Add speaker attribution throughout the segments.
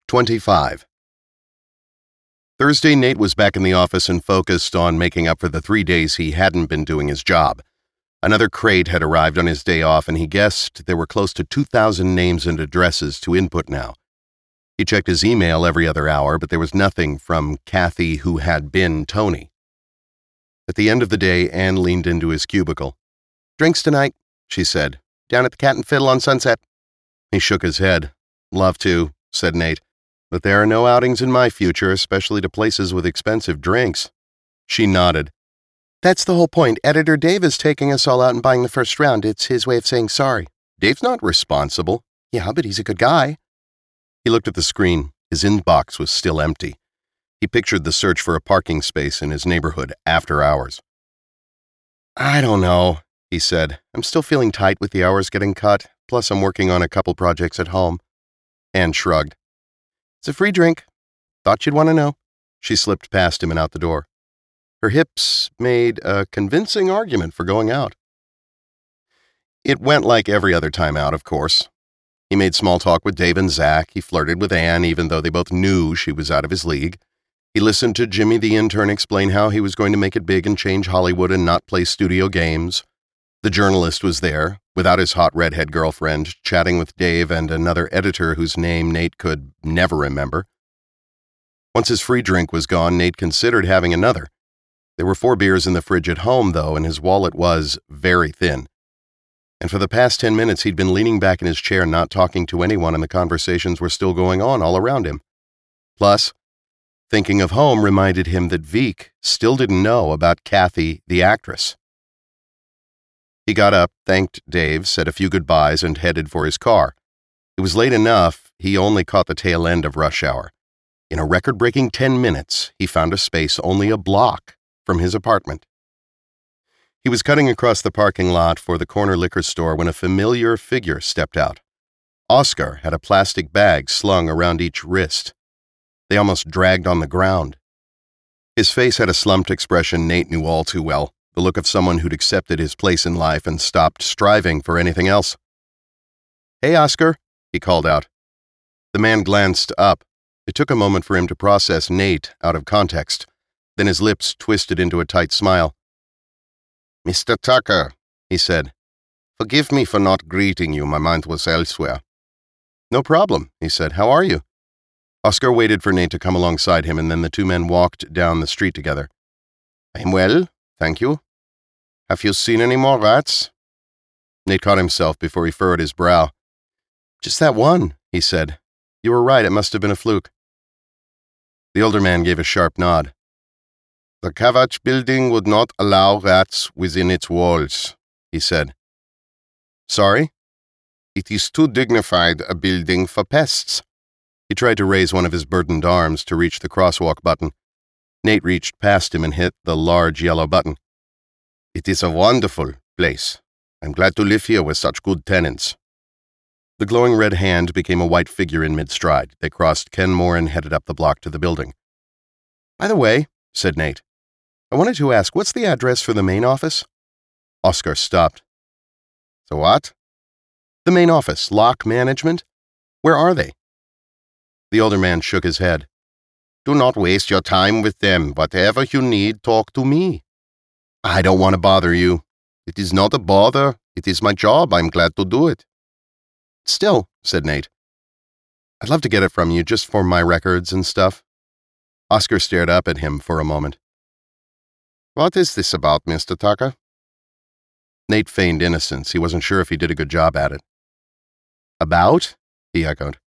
Speaker 1: 25. Thursday, Nate was back in the office and focused on making up for the 3 days he hadn't been doing his job. Another crate had arrived on his day off, and he guessed there were close to 2,000 names and addresses to input now. He checked his email every other hour, but there was nothing from Kathy, who had been Tony. At the end of the day, Anne leaned into his cubicle. "Drinks tonight," she said. "Down at the Cat and Fiddle on Sunset." He shook his head. "Love to," said Nate. "But there are no outings in my future, especially to places with expensive drinks." She nodded. "That's the whole point. Editor Dave is taking us all out and buying the first round. It's his way of saying sorry." "Dave's not responsible." "Yeah, but he's a good guy." He looked at the screen. His inbox was still empty. He pictured the search for a parking space in his neighborhood after hours. "I don't know," he said. "I'm still feeling tight with the hours getting cut, plus I'm working on a couple projects at home." Anne shrugged. "It's a free drink. Thought you'd want to know." She slipped past him and out the door. Her hips made a convincing argument for going out. It went like every other time out, of course. He made small talk with Dave and Zach. He flirted with Anne, even though they both knew she was out of his league. He listened to Jimmy the intern explain how he was going to make it big and change Hollywood and not play studio games. The journalist was there, without his hot redhead girlfriend, chatting with Dave and another editor whose name Nate could never remember. Once his free drink was gone, Nate considered having another. There were 4 beers in the fridge at home, though, and his wallet was very thin. And for the past 10 minutes, he'd been leaning back in his chair, not talking to anyone, and the conversations were still going on all around him. Plus, thinking of home reminded him that Veek still didn't know about Kathy, the actress. He got up, thanked Dave, said a few goodbyes, and headed for his car. It was late enough, he only caught the tail end of rush hour. In a record-breaking 10 minutes, he found a space only a block from his apartment. He was cutting across the parking lot for the corner liquor store when a familiar figure stepped out. Oscar had a plastic bag slung around each wrist. They almost dragged on the ground. His face had a slumped expression Nate knew all too well, the look of someone who'd accepted his place in life and stopped striving for anything else. "Hey, Oscar," he called out. The man glanced up. It took a moment for him to process Nate out of context. Then his lips twisted into a tight smile. "Mr. Tucker," he said. "Forgive me for not greeting you. My mind was elsewhere." "No problem," he said. "How are you?" Oscar waited for Nate to come alongside him, and then the two men walked down the street together. "I'm well, thank you. Have you seen any more rats?" Nate caught himself before he furrowed his brow. "Just that one," he said. "You were right, it must have been a fluke." The older man gave a sharp nod. "The Kavach building would not allow rats within its walls," he said. "Sorry?" "It is too dignified a building for pests." He tried to raise one of his burdened arms to reach the crosswalk button. Nate reached past him and hit the large yellow button. "It is a wonderful place. I'm glad to live here with such good tenants." The glowing red hand became a white figure in mid-stride. They crossed Kenmore and headed up the block to the building. "By the way," said Nate, "I wanted to ask, what's the address for the main office?" Oscar stopped. "The what?" "The main office, Lock Management. Where are they?" The older man shook his head. "Do not waste your time with them. Whatever you need, talk to me." "I don't want to bother you." "It is not a bother. It is my job. I'm glad to do it." "Still," said Nate, "I'd love to get it from you just for my records and stuff." Oscar stared up at him for a moment. "What is this about, Mr. Tucker?" Nate feigned innocence. He wasn't sure if he did a good job at it. "About?" he echoed.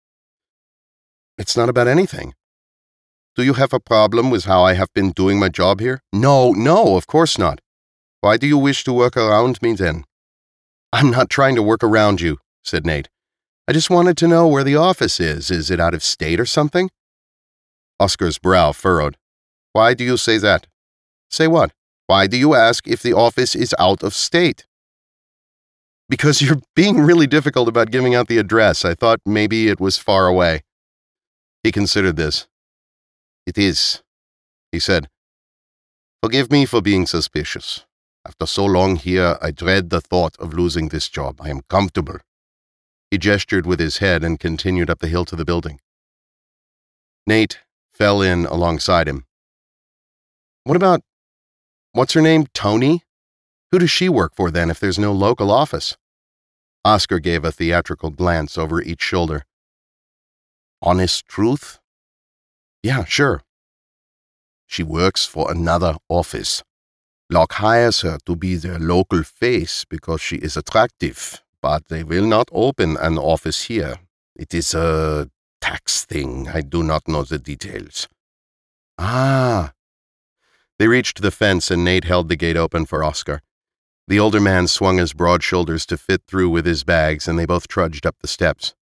Speaker 1: "It's not about anything." "Do you have a problem with how I have been doing my job here?" No, of course not." "Why do you wish to work around me then?" "I'm not trying to work around you," said Nate. "I just wanted to know where the office is. Is it out of state or something?" Oscar's brow furrowed. "Why do you say that?" "Say what?" "Why do you ask if the office is out of state?" "Because you're being really difficult about giving out the address. I thought maybe it was far away." He considered this. "It is," he said. "Forgive me for being suspicious. After so long here, I dread the thought of losing this job. I am comfortable." He gestured with his head and continued up the hill to the building. Nate fell in alongside him. What's her name, Tony? Who does she work for then if there's no local office? Oscar gave a theatrical glance over each shoulder. Honest truth? Yeah, sure. She works for another office. Locke hires her to be their local face because she is attractive, but they will not open an office here. It is a tax thing. I do not know the details. Ah. They reached the fence and Nate held the gate open for Oscar. The older man swung his broad shoulders to fit through with his bags, and they both trudged up the steps.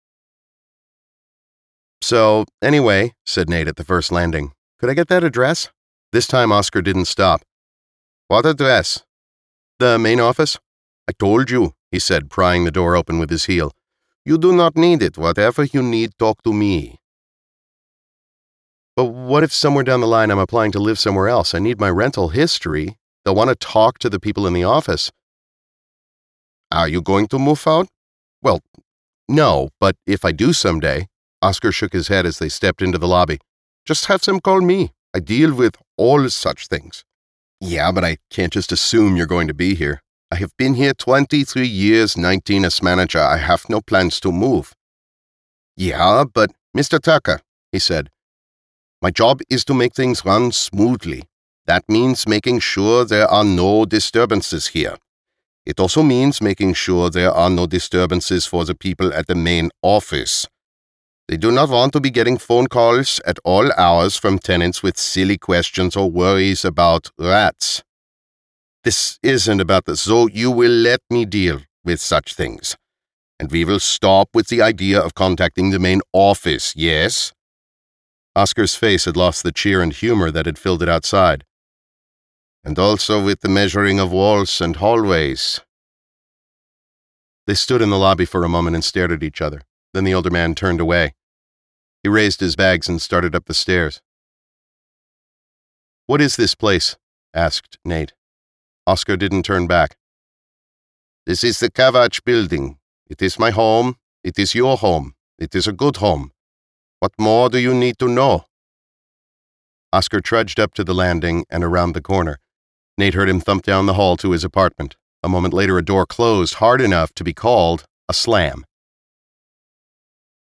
Speaker 1: So, anyway, said Nate at the first landing, could I get that address? This time Oscar didn't stop. What address? The main office? I told you, he said, prying the door open with his heel. You do not need it. Whatever you need, talk to me. But what if somewhere down the line I'm applying to live somewhere else? I need my rental history. They'll want to talk to the people in the office. Are you going to move out? Well, no, but if I do someday. Oscar shook his head as they stepped into the lobby. Just have them call me. I deal with all such things. Yeah, but I can't just assume you're going to be here. I have been here 23 years, 19 as manager. I have no plans to move. Yeah, but Mr. Tucker, he said, my job is to make things run smoothly. That means making sure there are no disturbances here. It also means making sure there are no disturbances for the people at the main office. They do not want to be getting phone calls at all hours from tenants with silly questions or worries about rats. This isn't about this, so you will let me deal with such things. And we will stop with the idea of contacting the main office, yes? Oscar's face had lost the cheer and humor that had filled it outside. And also with the measuring of walls and hallways. They stood in the lobby for a moment and stared at each other. Then the older man turned away. He raised his bags and started up the stairs. What is this place? Asked Nate. Oscar didn't turn back. This is the Kavach building. It is my home. It is your home. It is a good home. What more do you need to know? Oscar trudged up to the landing and around the corner. Nate heard him thump down the hall to his apartment. A moment later, a door closed hard enough to be called a slam.